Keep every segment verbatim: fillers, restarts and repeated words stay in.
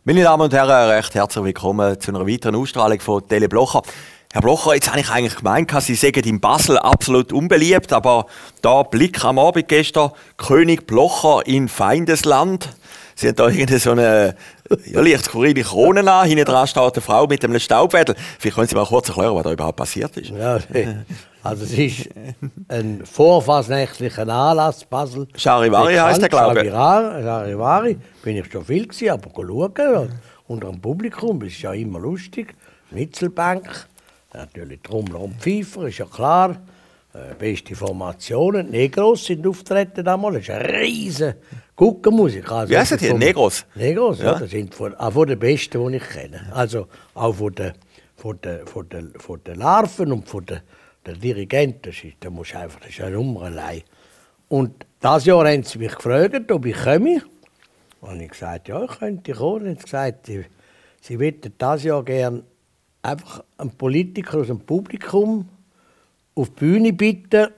Meine Damen und Herren, recht herzlich willkommen zu einer weiteren Ausstrahlung von Tele Blocher. Herr Blocher, jetzt habe ich eigentlich gemeint, Sie seien in Basel absolut unbeliebt, aber da Blick am Abend gestern, König Blocher in Feindesland. Sie haben da irgendeine so eine ja, leicht skurrile Krone an, hinten dran steht eine Frau mit einem Staubwedel. Vielleicht können Sie mal kurz erklären, was da überhaupt passiert ist. Ja, also es ist ein vorfasnächtlicher Anlass, Basel. Charivari heisst der, glaube ich. Charivari, bin ich schon viel gewesen, aber schauen, unter dem Publikum, das ist ja immer lustig. Schnitzelbank, natürlich Trommler und Pfeifer, ist ja klar. Äh, beste Formationen, Negros sind auftreten damals, das ist eine riesen Guckenmusik. Also wie heissen die? Negros? Negros, ja. Ja, Das sind von, auch von den Besten, die ich kenne. Also auch von den, von den, von den, von den Larven und von den, den Dirigenten. Das ist, da musst einfach, das ist eine Nummer allein. Und dieses Jahr haben sie mich gefragt, ob ich komme. Und ich gesagt, ja, ich könnte kommen. Und sie haben gesagt, sie, sie wollten dieses Jahr gerne einfach einen Politiker aus dem Publikum auf die Bühne bitten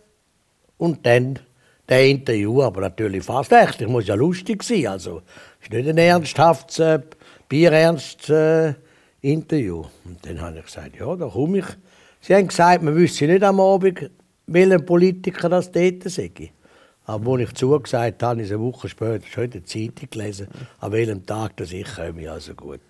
und dann das Interview, aber natürlich fast echt. Ich muss ja lustig sein, also es ist nicht ein ernsthaftes, äh, bierernstes äh, Interview. Und dann habe ich gesagt, ja, da komme ich. Sie haben gesagt, man wüsste nicht am Abend, welcher Politiker das dort sei. Aber als ich zugesagt habe, habe ich eine Woche später schon in der Zeitung gelesen, an welchem Tag das ich komme, also gut.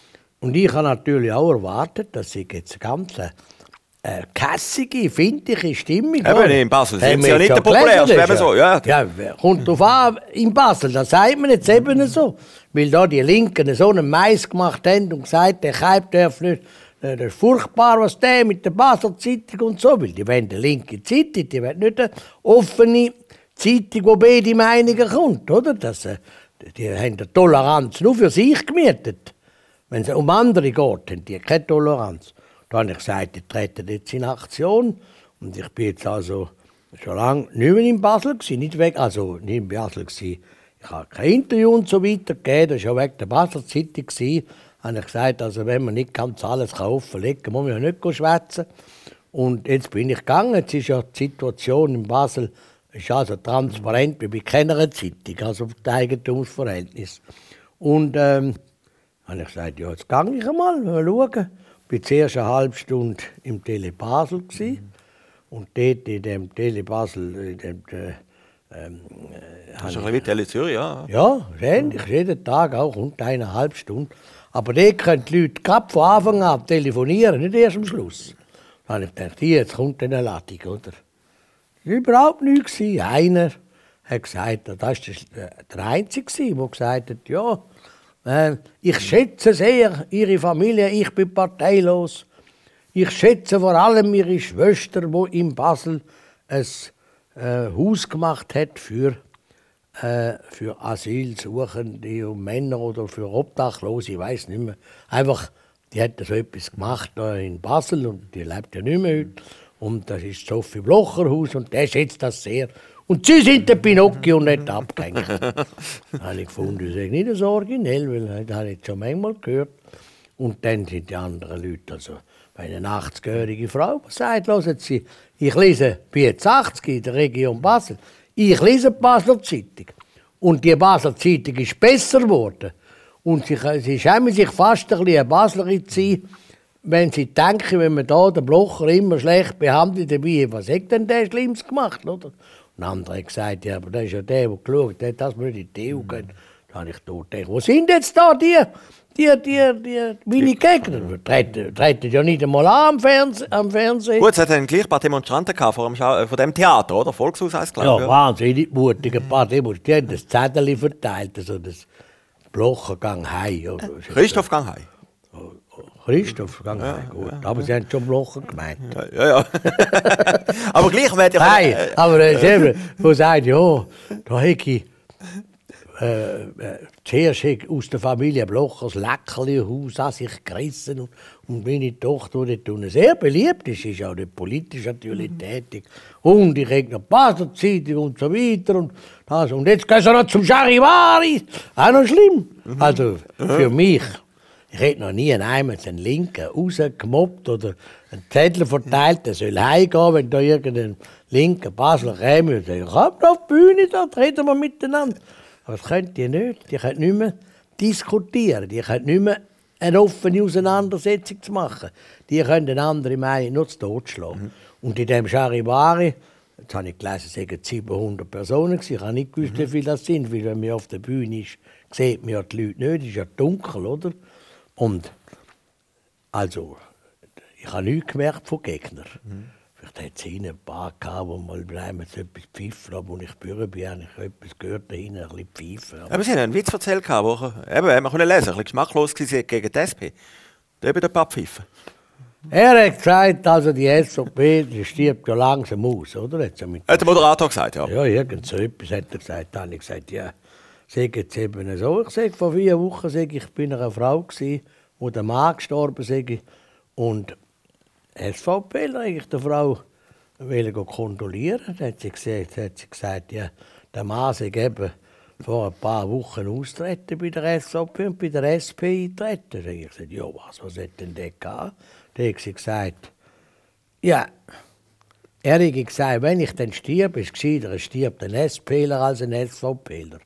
Und ich habe natürlich auch erwartet, dass ich jetzt ganz eine kässige, findige Stimmung. Eben, in Basel sind sie ja nicht der populärste, eben so. Ja. Ja, kommt drauf an, in Basel, das sagt man jetzt eben so. Weil da die Linken so einen Mais gemacht haben und gesagt, der Kaib darf nicht, das ist furchtbar, was der mit der Basler Zeitung und so will. Die wollen eine linke Zeitung, die wollen nicht eine offene Zeitung, wo beide Meinungen kommt, oder? Das, die haben eine Toleranz nur für sich gemietet. Wenn es um andere geht, haben die keine Toleranz. Da habe ich gesagt, ich trete jetzt in Aktion. Und ich bin jetzt also schon lange nicht mehr in Basel gewesen, nicht weg, also nicht in Basel gewesen. Ich habe kein Interview und so weiter gegeben, das war ja wegen der Basler Zeitung gewesen. Da habe ich gesagt, also wenn man nicht ganz alles offenlegen kann, muss man ja nicht schwätzen. Und jetzt bin ich gegangen, jetzt ist ja die Situation in Basel ist also transparent wie bei keiner Zeitung, also das Eigentumsverhältnis. Und ähm, habe ich gesagt, ja, jetzt gehe ich einmal, mal schauen. Ich war zuerst eine halbe Stunde im Tele Basel. Mhm. Und dort in dem Tele Basel. In dem, äh, ähm, das ist ein bisschen wie Tele Zürich, ja. Ja, ähnlich, jeden Tag auch rund eineinhalb Stunden. Aber dort können die Leute gerade von Anfang an telefonieren, nicht erst am Schluss. Dann habe ich gedacht, hier, jetzt kommt eine Ladung, oder? Das war überhaupt nichts. Einer hat gesagt, das war der Einzige, der gesagt hat, ja, ich schätze sehr Ihre Familie, ich bin parteilos. Ich schätze vor allem Ihre Schwester, die in Basel ein äh, Haus gemacht hat für, äh, für Asylsuchende und Männer oder für Obdachlose, ich weiß nicht mehr. Einfach, die hat so etwas gemacht da in Basel und die lebt ja nicht mehr heute. Und das ist das Sophie Blocher Haus und der schätzt das sehr. Und sie sind der Pinocchio und nicht abgehängt. Da habe ich gefunden, das ist nicht so originell, weil das habe ich schon manchmal gehört. Und dann sind die anderen Leute, also eine achtzigjährige Frau, die sagt, hören Sie, ich lese, bin jetzt achtzig in der Region Basel, ich lese die Basler Zeitung. Und die Basler Zeitung ist besser geworden. Und sie, sie schämen sich fast ein bisschen eine Baslerin zu sein, wenn sie denken, wenn man da den Blocher immer schlecht behandelt, dabei, was hat denn der Schlimmes gemacht, oder? Ein anderer hat gesagt, ja, aber das ist ja der, der geschaut hat, dass wir nicht in die E U gehen. Da habe ich gedacht, wo sind jetzt da die, die, die, die meine Gegner? Die treten, treten ja nicht einmal an am, Fernseh, am Fernsehen. Gut, es hat dann gleich ein paar Demonstranten gehabt vor dem, Schau von dem Theater, oder? Volkshaus heisst, glaube ich. Ja, wahnsinnig mutig. Ein paar Demonstranten, die haben das Zettel verteilt, also das Blocher gang heim. Christoph gang heim. Christoph, gang ja, heim, gut. Ja, aber ja. Sie haben schon Blocher gemeint. Ja, ja. Aber gleich wird ja... Nein, aber äh, wo sagt, ja, da hätte ich äh, äh, zuerst aus der Familie Blocher das Leckerli-Haus an sich gerissen und, und meine Tochter, die dort sehr beliebt ist, ist auch nicht politisch natürlich mhm. tätig. Und ich kriege noch Basler Zeitung und so weiter und das. Und jetzt gehen sie noch zum Charivari. Auch noch schlimm. Mhm. Also für mich... Ich hätte noch nie einmal einen Linken rausgemobbt oder einen Zettel verteilt, der soll heimgehen, wenn da irgendein linker Basler käme und sagt, komm auf die Bühne, da reden wir miteinander. Aber das könnt ihr nicht. Die können nicht mehr diskutieren. Die können nicht mehr eine offene Auseinandersetzung zu machen. Die können eine andere Meinung nur zu Tod schlagen. Mhm. Und in diesem Charivari, jetzt habe ich gelesen, es waren siebenhundert Personen. Ich habe nicht gewusst, mhm. wie viele das sind, weil wenn man auf der Bühne ist, sieht man ja die Leute nicht. Es ist ja dunkel, oder? Und also, ich habe nichts gemerkt von Gegnern. Mhm. Vielleicht hat es hinten ein paar gehabt, die mal bleiben, etwas pfiffen, aber als ich Bühne bin, habe ich etwas gehört, da hinten ein bisschen pfeifen. Aber Sie haben einen Witz erzählt, wo eben, wir können lesen, ein bisschen geschmacklos war gegen die S P. Da eben ein paar pfiffen. Er hat gesagt, also die S V P, die stirbt ja langsam aus, oder? Hat, hat der Moderator gesagt, ja. Ja, irgend so etwas hat er gesagt. Dann habe ich gesagt, ja, sag jetzt eben so. Ich sage, vor vier Wochen sag ich, ich bin eine Frau gewesen, wo der Mann gestorben ist. Und S V P eigentlich der Frau will kondolieren. Dann hat sie gesagt, hat sie gesagt, ja, der Mann sei eben vor ein paar Wochen austreten bei der S V P und bei der S P eintreten. Dann habe ich gesagt, ja, was, was hat denn der gehabt? Dann hat sie gesagt, ja, er hat gesagt, wenn ich dann stirb, ist es gescheiter, es stirbt ein SPler als ein SVPler.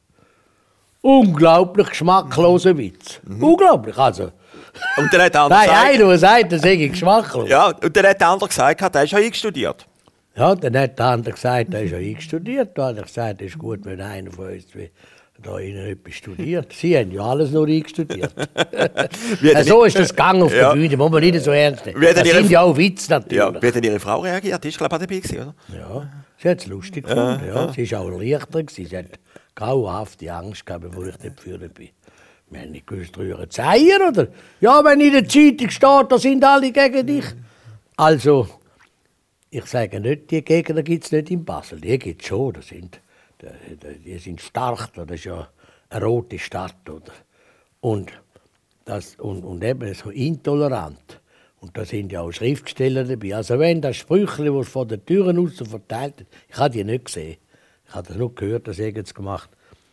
Unglaublich geschmackloser Witz. Mhm. Unglaublich, also. Und dann hat der andere Nein, gesagt... Nein, einer, der sagt, das sei geschmacklos. Ja, und dann hat der andere gesagt, der ist ja eingestudiert. Ja, dann hat der andere gesagt, der ist ja eingestudiert. Dann hat er gesagt, es ist gut, wenn einer von uns da innen etwas studiert. Sie haben ja alles nur eingestudiert. Ja, so ist das gegangen auf ja. der Bühne, muss man nicht so ernst nehmen. Das sind ja auch Witze natürlich. Ja. Wie hat denn Ihre Frau reagiert? Die war, glaube ich, dabei gewesen, oder? Ja, sie hat es lustig gefunden. Ja. Ja. Sie war auch leichter. Sie hat grauenhafte Angst gehabt, bevor ich nicht geführt bin. Wir haben nicht gewusst, rühren zu Eier, oder? Ja, wenn in der Zeitung steht, da sind alle gegen dich. Also, ich sage nicht, die Gegner gibt es nicht in Basel. Die gibt es schon. Das sind, die sind stark. Das ist ja eine rote Stadt. Oder? Und, das, und, und eben so intolerant. Und da sind ja auch Schriftsteller dabei. Also wenn das Sprüchli, das von den Türen aus verteilt wird, ich habe die nicht gesehen. Ich habe das nur gehört, das haben sie gemacht.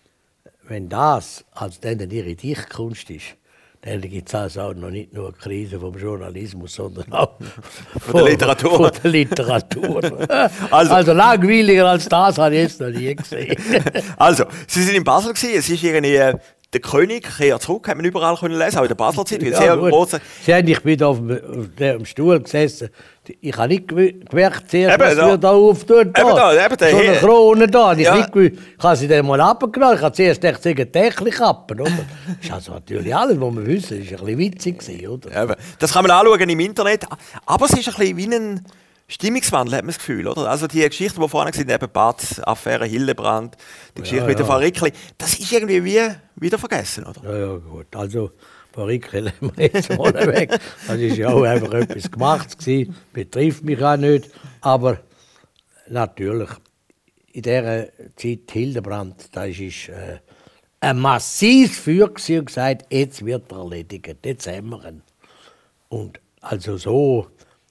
Wenn das als dann ihre Dichtkunst ist, dann gibt es also auch noch nicht nur eine Krise vom Journalismus, sondern auch von der Literatur. Von der Literatur. also, also langweiliger als das habe ich jetzt noch nie gesehen. Also, Sie waren in Basel, es ist irgendwie... Der König kehrt zurück, hat man überall können lesen, auch in der Basler Zeit. Ja, sehr groß. Sie haben, ich bin da auf dem, auf dem Stuhl gesessen. Ich habe nicht gemerkt, zuerst, was wir da auftun. Da. Da, eben, so eine Krone da. Ich, ja. ich habe sie dann mal abgenommen. Ich habe zuerst gedacht, sie sind Tächli-Kappen. Das ist also natürlich alles, was wir wissen. Das war ein bisschen witzig. Oder? Eben. Das kann man anschauen im Internet. Aber es ist ein bisschen wie ein Stimmungswandel, hat man das Gefühl, oder? Also die Geschichten, die vorne sind, eben Bad, Affäre Hildebrand, die Geschichte ja, mit ja. der Frau Rickli, das ist irgendwie wie wieder vergessen, oder? Ja, ja, gut. Also, Frau Rickli lassen wir jetzt mal weg. Das war ja auch einfach etwas gemacht gewesen, betrifft mich auch nicht. Aber natürlich, in dieser Zeit Hildebrand, das ist äh, ein massives Feuer und gesagt, jetzt wird er erledigt, jetzt haben wir ihn. Und also so...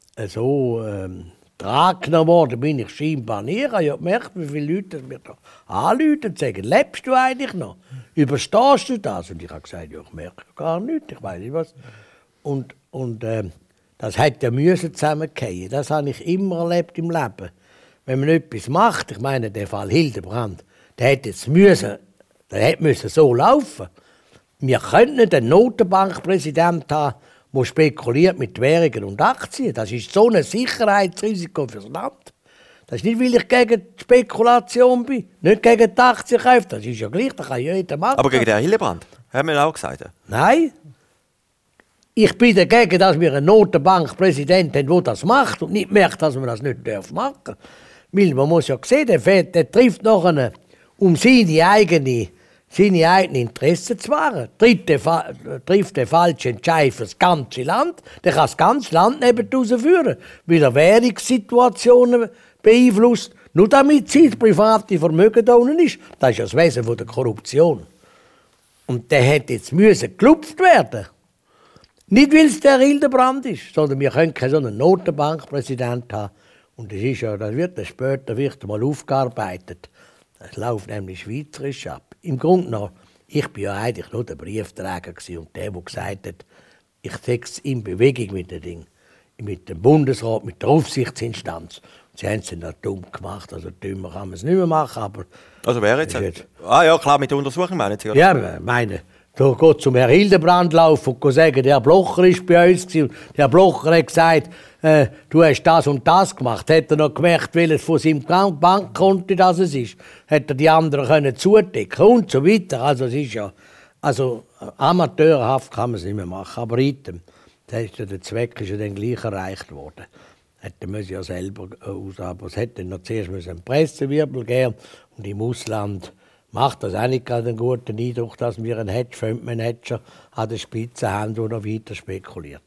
so ähm, tragender worden bin ich scheinbar nie. Ich habe ja gemerkt, wie viele Leute mir da anrufen und sagen, lebst du eigentlich noch? Überstehst du das? Und ich habe gesagt, ja, ich merke gar nichts, ich weiß nicht was. Und, und ähm, das hat ja müssen zusammengehen. Das habe ich immer erlebt im Leben. Wenn man etwas macht, ich meine, der Fall Hildebrand, der hätte jetzt müssen, der hätte müssen so laufen. Wir können nicht einen Notenbankpräsidenten haben, der spekuliert mit Währungen und Aktien. Das ist so ein Sicherheitsrisiko für das Land. Das ist nicht, weil ich gegen die Spekulation bin, nicht gegen die Aktienkäufe. Das ist ja gleich, das kann jeder machen. Aber gegen den Hildebrand, haben wir auch gesagt. Ja. Nein. Ich bin dagegen, dass wir einen Notenbankpräsident haben, der das macht und nicht merkt, dass man das nicht machen darf. Weil man muss ja sehen, der, Fed, der trifft nachher, um seine eigene seine eigenen Interessen zu wahren. Trifft der falsche Entscheid für das ganze Land, dann kann das ganze Land nebenher führen, weil er Währungssituationen beeinflusst, nur damit sein private Vermögen da unten ist. Das ist ja das Wesen der Korruption. Und der hätte jetzt müssen gelupft werden. Nicht, weil es der Hildebrand ist, sondern wir können keinen so einen Notenbankpräsident haben. Und das, ist ja, das wird dann später wird mal aufgearbeitet. Das läuft nämlich schweizerisch ab. Im Grunde genommen, ich war ja eigentlich nur der Briefträger und der, der gesagt hat, ich setze in Bewegung mit dem Ding, mit dem Bundesrat, mit der Aufsichtsinstanz. Und sie haben es dann dumm gemacht, also dümmer kann man es nicht mehr machen, aber... Also wer jetzt? jetzt ah ja, klar, mit der Untersuchung meinen Sie? Oder? Ja, meine, Da geht zum Herrn Hildebrand laufen und sagen, der Herr Blocher ist bei uns gewesen. Der Herr Blocher hat gesagt, äh, du hast das und das gemacht. Hat er noch gemerkt, welches von seinem Bankkonto das ist. Hat er die anderen können zudecken und so weiter. Also es ist ja, also amateurhaft kann man es nicht mehr machen. Aber item, das ist ja, der Zweck ist ja dann gleich erreicht worden. Hätte man ja selber aus, aber es hätte noch zuerst einen Pressewirbel geben und im Ausland macht das auch nicht gerade einen guten Eindruck, dass wir einen Hedgefondsmanager an der Spitze haben, der noch weiter spekuliert.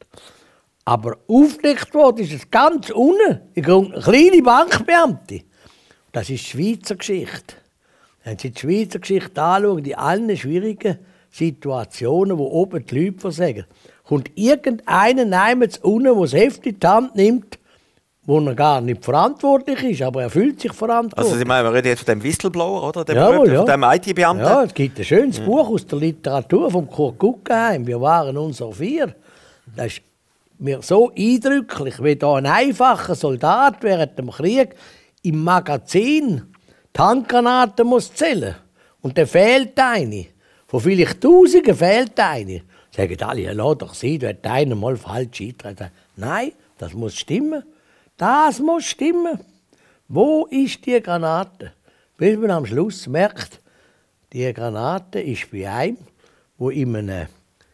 Aber aufgedeckt worden ist es ganz unten, eine kleine Bankbeamte. Das ist die Schweizer Geschichte. Wenn Sie die Schweizer Geschichte anschauen, in allen schwierigen Situationen, wo oben die Leute versagen, kommt irgendeiner neben unten, der das Heft in die Hand nimmt, wo er gar nicht verantwortlich ist, aber er fühlt sich verantwortlich. Also Sie meinen, wir reden jetzt von dem Whistleblower, oder? Dem Jawohl, ja. Von dem I T-Beamten? Ja, es gibt ein schönes mhm. Buch aus der Literatur vom Kurt Guggenheim. Wir waren unser Vier. Das ist mir so eindrücklich, wie da ein einfacher Soldat während dem Krieg im Magazin die Handgranaten muss zählen. Und da fehlt eine. Von vielleicht Tausenden fehlt eine. Sagen alle, ja, lass doch sein, du hättest einen mal falsch eingetragen. Nein, das muss stimmen. Das muss stimmen. Wo ist die Granate? Bis man am Schluss merkt, die Granate ist bei einem, wo in einer,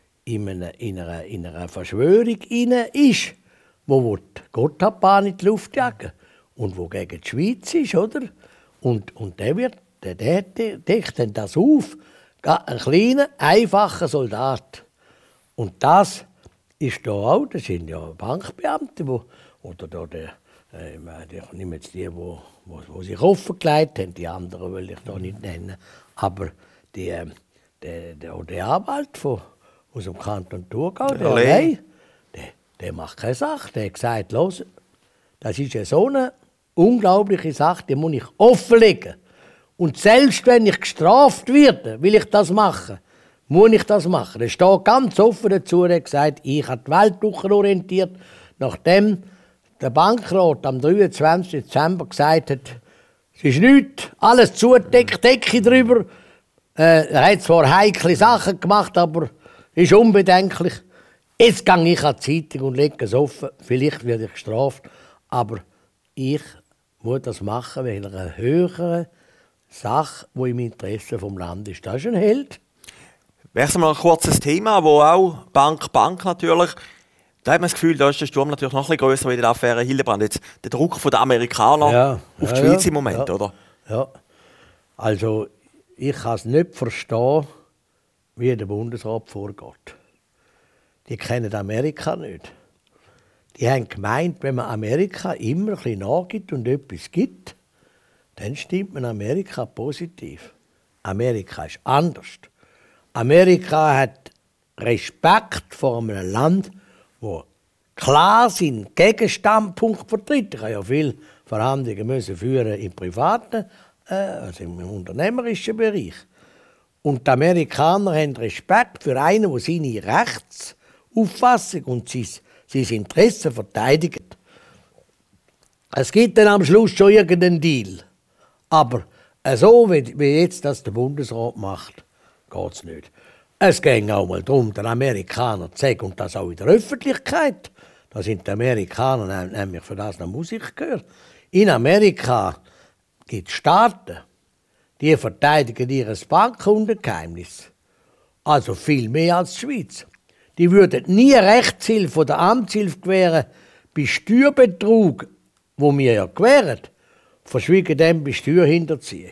in einer, in einer, in einer Verschwörung inne ist, wo, wo die Gotthardbahn in die Luft jagen und wo gegen die Schweiz ist, oder? Und, und der wird, der, der, der deckt dann das auf. Ein kleiner, einfacher Soldat. Und das ist da auch, das sind ja Bankbeamte, wo oder da der, äh, ich nehme jetzt die, wo, wo, wo sich offengelegt haben, die anderen will ich da nicht nennen. Aber die, äh, der, der, der Anwalt von, aus dem Kanton Thurgau, der, der, der macht keine Sache. Der hat gesagt, los, das ist ja so eine unglaubliche Sache, die muss ich offenlegen. Und selbst wenn ich gestraft werde, will ich das machen. Muss ich das machen. Er steht ganz offen dazu, er hat gesagt, ich habe die Welt orientiert, nachdem der Bankrat am dreiundzwanzigsten Dezember gesagt hat, es ist nichts, alles zugedeckt, Decke drüber. Äh, er hat zwar heikle Sachen gemacht, aber ist unbedenklich. Jetzt gehe ich an die Zeitung und lege es offen. Vielleicht werde ich gestraft, aber ich muss das machen wegen einer höheren Sache, die im Interesse des Landes ist. Das ist ein Held. Wechseln wir ein kurzes Thema, wo auch Bank, Bank natürlich. Da hat man das Gefühl, da ist der Sturm natürlich noch ein bisschen grösser wie die Affäre Hildebrand. Jetzt der Druck der Amerikaner ja, auf ja, die Schweiz ja, im Moment, ja, oder? Ja. Also, ich kann es nicht verstehen, wie der Bundesrat vorgeht. Die kennen Amerika nicht. Die haben gemeint, wenn man Amerika immer ein bisschen nachgibt und etwas gibt, dann stimmt man Amerika positiv. Amerika ist anders. Amerika hat Respekt vor einem Land, wo klar seinen Gegenstandpunkt vertritt. Ich habe ja viele Verhandlungen müssen führen im privaten, äh, also im unternehmerischen Bereich. Und die Amerikaner haben Respekt für einen, der seine Rechtsauffassung und sein, sein Interesse verteidigt. Es gibt dann am Schluss schon irgendeinen Deal. Aber so, wie, wie jetzt das der Bundesrat macht, geht es nicht. Es ging auch mal darum, den Amerikanern zu sagen, und das auch in der Öffentlichkeit. Da sind die Amerikaner nämlich für das noch Musik gehört. In Amerika gibt es Staaten, die verteidigen ihr Bankkundengeheimnis. Also viel mehr als die Schweiz. Die würden nie Rechtshilfe oder Amtshilfe gewähren bei Steuerbetrug, wo wir ja gewähren, verschwiegen dem bei Steuerhinterziehung.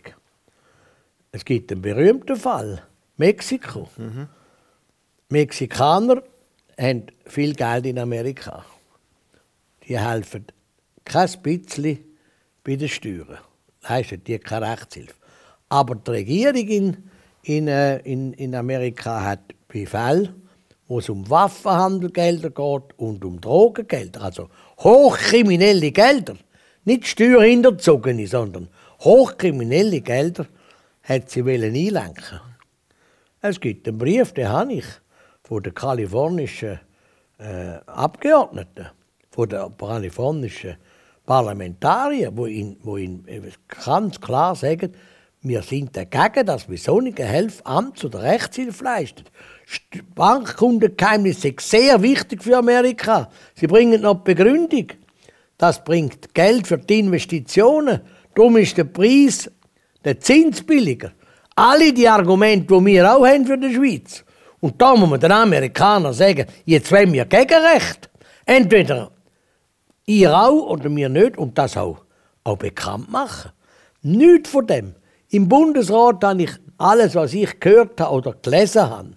Es gibt einen berühmten Fall. Mexiko. Mhm. Mexikaner haben viel Geld in Amerika. Die helfen kein bisschen bei den Steuern. Leisten die keine Rechtshilfe. Aber die Regierung in, in, in, in Amerika hat bei Fällen, wo es um Waffenhandelgelder geht und um Drogengelder, also hochkriminelle Gelder, nicht steuerhinterzogene, sondern hochkriminelle Gelder, hat sie einlenken. Es gibt einen Brief, den habe ich von den kalifornischen äh, Abgeordneten, von den kalifornischen Parlamentariern, die ihn, wo ihn ganz klar sagen, Wir sind dagegen, dass wir solche Hilfe Amts- oder Rechtshilfe leisten. Bankkundengeheimnis ist sehr wichtig für Amerika. Sie bringen noch die Begründung. Das bringt Geld für die Investitionen. Darum ist der Preis, der Zins billiger. Alle die Argumente, die wir auch haben für die Schweiz. Und da muss man den Amerikanern sagen, jetzt wollen wir Gegenrecht. Entweder ihr auch oder wir nicht. Und das auch, auch bekannt machen. Nichts von dem. Im Bundesrat habe ich alles, was ich gehört habe oder gelesen habe,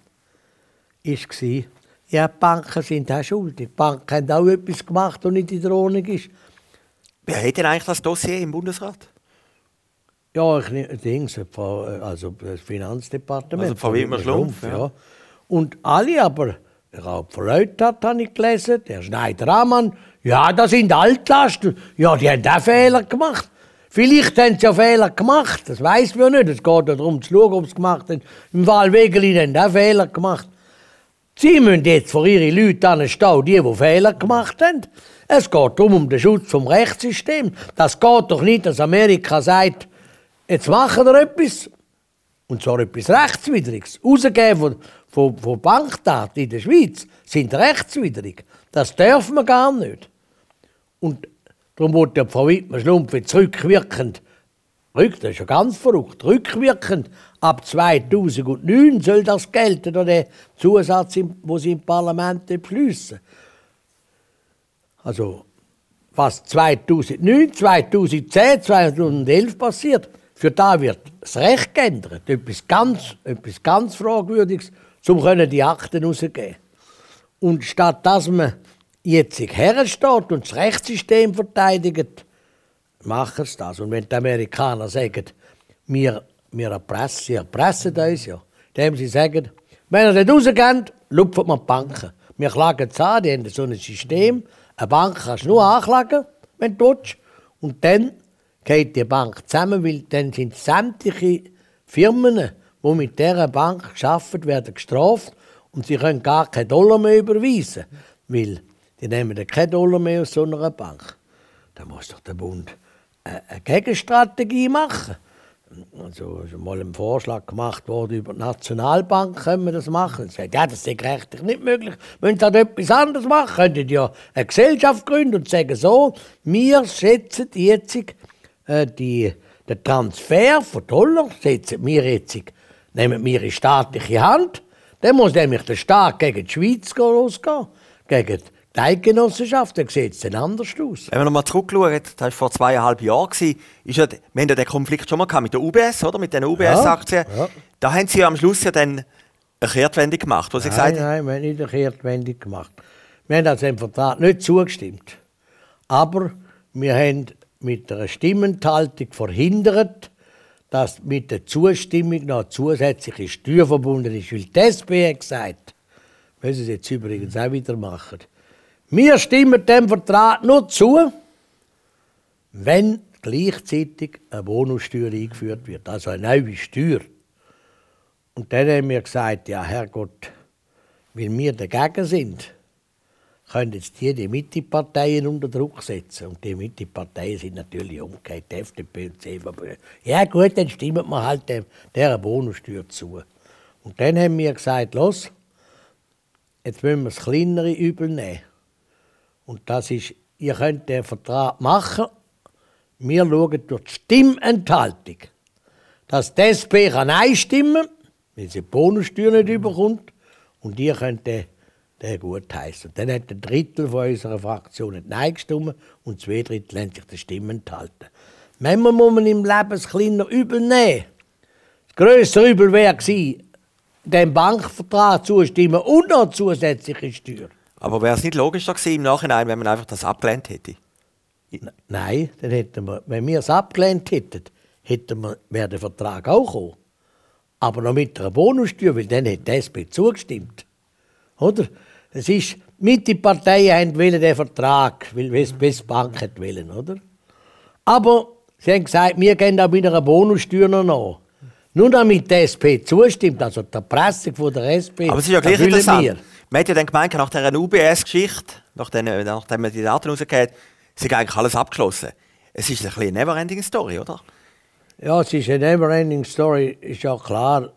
war, ja, die Banken sind auch schuldig. Die Banken haben auch etwas gemacht, was nicht in der Ordnung ist. Wer hat denn eigentlich das Dossier im Bundesrat? Ja, ich denke, also das Finanzdepartement. Also Frau Widmer-Schlumpf, ja. ja. Und alle, aber auch Frau Leuthard habe ich gelesen, der Schneider-Ammann, ja, das sind Altlasten. Ja, die haben auch Fehler gemacht. Vielleicht haben sie ja Fehler gemacht, das weiss man nicht. Es geht ja darum zu schauen, ob sie gemacht haben. Im Wahlwegeli haben sie auch Fehler gemacht. Sie müssen jetzt vor ihre Leute anstehen, die, die Fehler gemacht haben. Es geht darum, um den Schutz vom Rechtssystem. Das geht doch nicht, dass Amerika sagt, jetzt machen wir etwas, und zwar etwas Rechtswidriges. Rausgeben von, von, von Bankdaten in der Schweiz sind rechtswidrig. Das dürfen wir gar nicht. Und darum wurde Frau Widmer-Schlumpf jetzt rückwirkend, rück, das ist ja ganz verrückt, rückwirkend, ab zweitausendneun soll das gelten, der Zusatz, den sie im Parlament beschliessen. Also, was zweitausendneun, zweitausendzehn, zweitausendelf passiert, für da wird das Recht geändert. Etwas ganz, etwas ganz Fragwürdiges, um die Akten rauszugeben. Und statt dass man jetzt hersteht und das Rechtssystem verteidigt, machen sie das. Und wenn die Amerikaner sagen, wir, wir erpressen, sie erpressen uns ja, indem sie sagen, wenn ihr nicht rausgeht, lupfen wir die Banken. Wir klagen es an, die haben so ein System. Eine Bank kannst du nur anklagen, wenn du willst. Und dann geht die Bank zusammen, weil dann sind sämtliche Firmen, die mit dieser Bank arbeiten, werden gestraft und sie können gar keinen Dollar mehr überweisen, weil die nehmen dann keinen Dollar mehr aus so einer Bank. Da muss doch der Bund eine Gegenstrategie machen. Also ist mal ein Vorschlag gemacht worden, über die Nationalbank können wir das machen. Und sagt, ja, das ist rechtlich nicht möglich. Wenn Sie halt etwas anderes machen, könnten Sie ja eine Gesellschaft gründen und sagen so, wir setzen jetzt äh, die, den Transfer von Dollar, setzen wir jetzt, nehmen wir in staatliche Hand. Dann muss nämlich der Staat gegen die Schweiz losgehen, gegen die Eidgenossenschaft, dann sieht es dann anders aus. Wenn wir nochmal zurückschauen, das war vor zweieinhalb Jahren, ist ja, wir haben ja den Konflikt schon mal gehabt mit der U B S, oder? Mit den U B S-Aktien. Ja, ja. Da haben Sie ja am Schluss ja dann eine Kehrtwende gemacht, was Sie gesagt haben. Nein, wir haben nicht eine Kehrtwende gemacht. Wir haben also dem Vertrag nicht zugestimmt. Aber wir haben mit einer Stimmenthaltung verhindert, dass mit der Zustimmung noch eine zusätzliche Steuer verbunden ist. Weil die S P hat gesagt, müssen Sie jetzt übrigens auch wieder machen, wir stimmen dem Vertrag nur zu, wenn gleichzeitig eine Bonussteuer eingeführt wird, also eine neue Steuer. Und dann haben wir gesagt, ja Herrgott, weil wir dagegen sind, können jetzt die, die Mitteparteien unter Druck setzen. Und die Mitteparteien sind natürlich umgekehrt, die F D P und die C V P. Ja gut, dann stimmen wir halt dem, dieser Bonussteuer zu. Und dann haben wir gesagt, los, jetzt müssen wir das kleinere Übel nehmen. Und das ist, ihr könnt den Vertrag machen, wir schauen durch die Stimmenthaltung, dass die S P kann einstimmen, weil sie die Bonussteuer nicht überkommt, und ihr könnt den, den gutheissen. Dann hat ein Drittel von unserer Fraktion Nein gestimmt und zwei Drittel haben sich der Stimme enthalten. Manchmal muss man im Leben das kleine Übel nehmen. Das grössere Übel wäre gewesen, dem Bankvertrag zustimmen und noch zusätzliche Steuer. Aber wäre es nicht logischer gewesen im Nachhinein, wenn man einfach das abgelehnt hätte? Nein, dann hätten wir, wenn wir es abgelehnt hätten, hätten wir, wäre der Vertrag auch gekommen. Aber noch mit einer Bonussteuer, weil dann hätte die S P zugestimmt. Oder? Es ist, mit den Parteien wollten den Vertrag, weil die Bank hat wollen, oder? Aber sie haben gesagt, wir gehen auch mit einer Bonussteuer noch nach. Nur damit die S P zustimmt, also die Erpressung von der S P. Aber es ist ja gleich interessant. Wir. Man hat ja dann gemeint, nach dieser U B S-Geschichte, nachdem, nachdem man die Daten rausgegeben hat, ist eigentlich alles abgeschlossen. Es ist ein bisschen eine Neverending Story, oder? Ja, es ist eine never-ending Story, ist ja klar.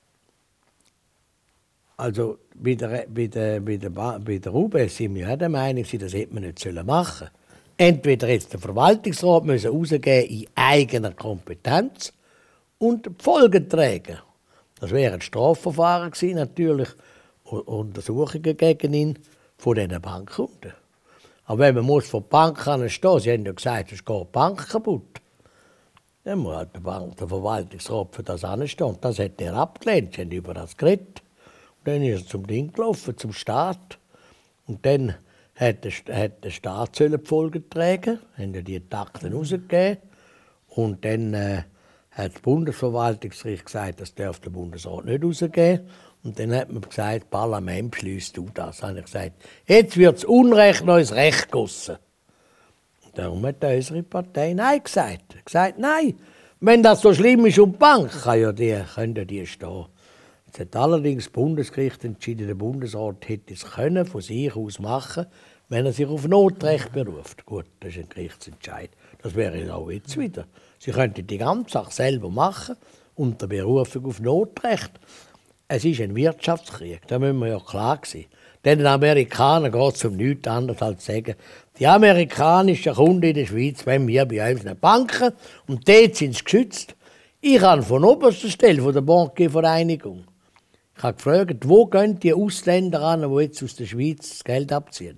Also bei der, bei der, bei der, bei der U B S sind wir auch der Meinung, das hätte man nicht machen sollen. Entweder jetzt der Verwaltungsrat müssen rausgeben in eigener Kompetenz und die Folgen tragen. Das wäre ein Strafverfahren gewesen, natürlich, Untersuchungen gegen ihn von diesen Bankkunden. Aber wenn man muss von der Bank anstehen, sie haben ja gesagt, es geht die Bank kaputt. Dann muss halt der, Bank, der Verwaltungsrat für das anstehen. Und das hat er abgelehnt, sie haben über das geredet. Und dann ist er zum Ding gelaufen, zum Staat. Und dann hat der, hat der Staat die Folgen tragen, haben ja die Takten rausgegeben. Und dann äh, hat das Bundesverwaltungsgericht gesagt, das darf der Bundesrat nicht rausgeben. Und dann hat man gesagt, das Parlament beschließt du das. Dann habe ich gesagt, jetzt wird das Unrecht noch ins Recht gegossen. Und darum hat unsere Partei Nein gesagt. Er hat gesagt, nein, wenn das so schlimm ist um die Bank, kann ja die, können ja die stehen. Jetzt hat allerdings das Bundesgericht entschieden, der Bundesrat hätte es können von sich aus machen, wenn er sich auf Notrecht beruft. Gut, das ist ein Gerichtsentscheid. Das wäre auch jetzt wieder. Sie könnten die ganze Sache selber machen, unter Berufung auf Notrecht. Es ist ein Wirtschaftskrieg, da müssen wir ja klar sein. Denn den Amerikanern geht es um nichts anderes als zu sagen, die amerikanischen Kunden in der Schweiz, wenn wir bei unseren Banken, und dort sind sie geschützt. Ich habe von oberster Stelle, von der Bankiervereinigung, ich habe gefragt, wo gehen die Ausländer an, die jetzt aus der Schweiz das Geld abziehen?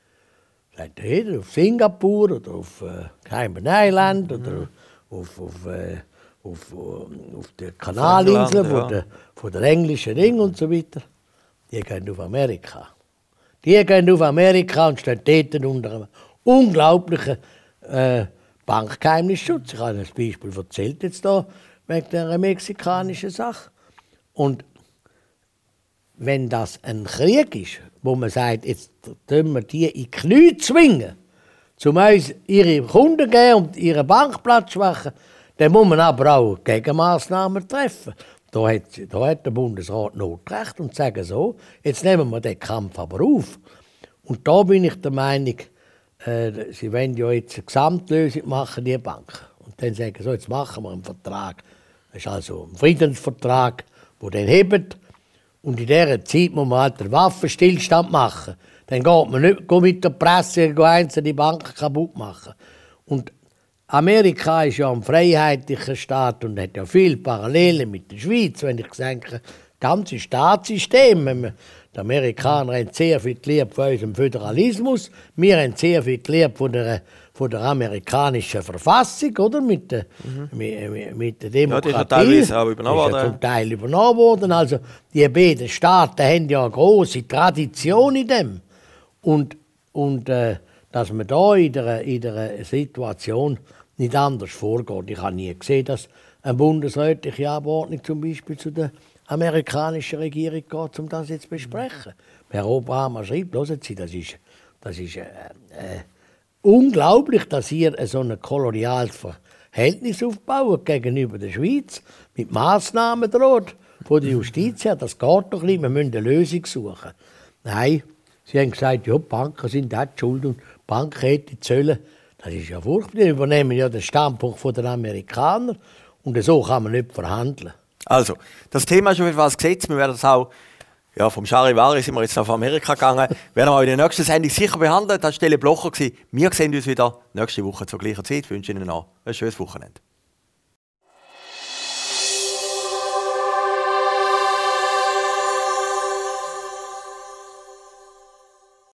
Sagt jeder, auf Singapur oder auf äh, Cayman Island oder mhm. auf, auf, äh, auf, auf der Kanalinsel von, ja. der, von der englischen Ring und so weiter. Die gehen auf Amerika. Die gehen auf Amerika und stehen dort unter einem unglaublichen äh, Bankgeheimnisschutz. Ich habe ein Beispiel erzählt jetzt hier, wegen der mexikanischen Sache. Und wenn das ein Krieg ist, wo man sagt, jetzt tun wir die in die Knie zwingen, um uns ihre Kunden geben und ihren Bankplatz schwachen, dann muss man aber auch Gegenmaßnahmen treffen. Da hat, da hat der Bundesrat Notrecht und sagen so, jetzt nehmen wir den Kampf aber auf. Und da bin ich der Meinung, äh, sie wollen ja jetzt eine Gesamtlösung machen, die Banken. Und dann sagen sie so, jetzt machen wir einen Vertrag. Das ist also ein Friedensvertrag, der den hebt. Und in dieser Zeit muss man halt den Waffenstillstand machen. Dann geht man nicht geht mit der Presse einzelne Banken kaputt machen. Und Amerika ist ja ein freiheitlicher Staat und hat ja viele Parallelen mit der Schweiz. Wenn ich denke, das ganze Staatssystem, wenn wir, die Amerikaner haben sehr viel gelernt von unserem Föderalismus, wir haben sehr viel gelernt von der, von der amerikanischen Verfassung, oder? Mit, der, mhm. mit, mit der Demokratie. Ja, die ist ja teilweise auch übernommen worden. Ist ja zum Teil übernommen worden. Also die beiden Staaten haben ja eine grosse Tradition in dem. Und, und äh, dass man da in der, in der Situation nicht anders vorgeht. Ich habe nie gesehen, dass eine bundesrätliche Abordnung zum Beispiel zu der amerikanischen Regierung geht, um das jetzt zu besprechen. Herr Obama schreibt, hören Sie, das ist, das ist äh, äh, unglaublich, dass ihr so ein koloniales Verhältnis aufbaut gegenüber der Schweiz, mit Massnahmen droht von der Justiz her. Das geht doch nicht, wir müssen eine Lösung suchen. Nein, sie haben gesagt, ja, die Banken sind auch die Schuld und die Banken hätten Zölle. Das ist ja furchtbar. Die übernehmen ja den Standpunkt der Amerikaner und so kann man nicht verhandeln. Also, das Thema ist auf jeden Fall das Gesetz. Wir werden das auch, ja, vom Charivari sind wir jetzt auf Amerika gegangen, werden wir auch in der nächsten Sendung sicher behandeln. Das war Tele Blocher. Wir sehen uns wieder nächste Woche zur gleichen Zeit. Ich wünsche Ihnen noch ein schönes Wochenende.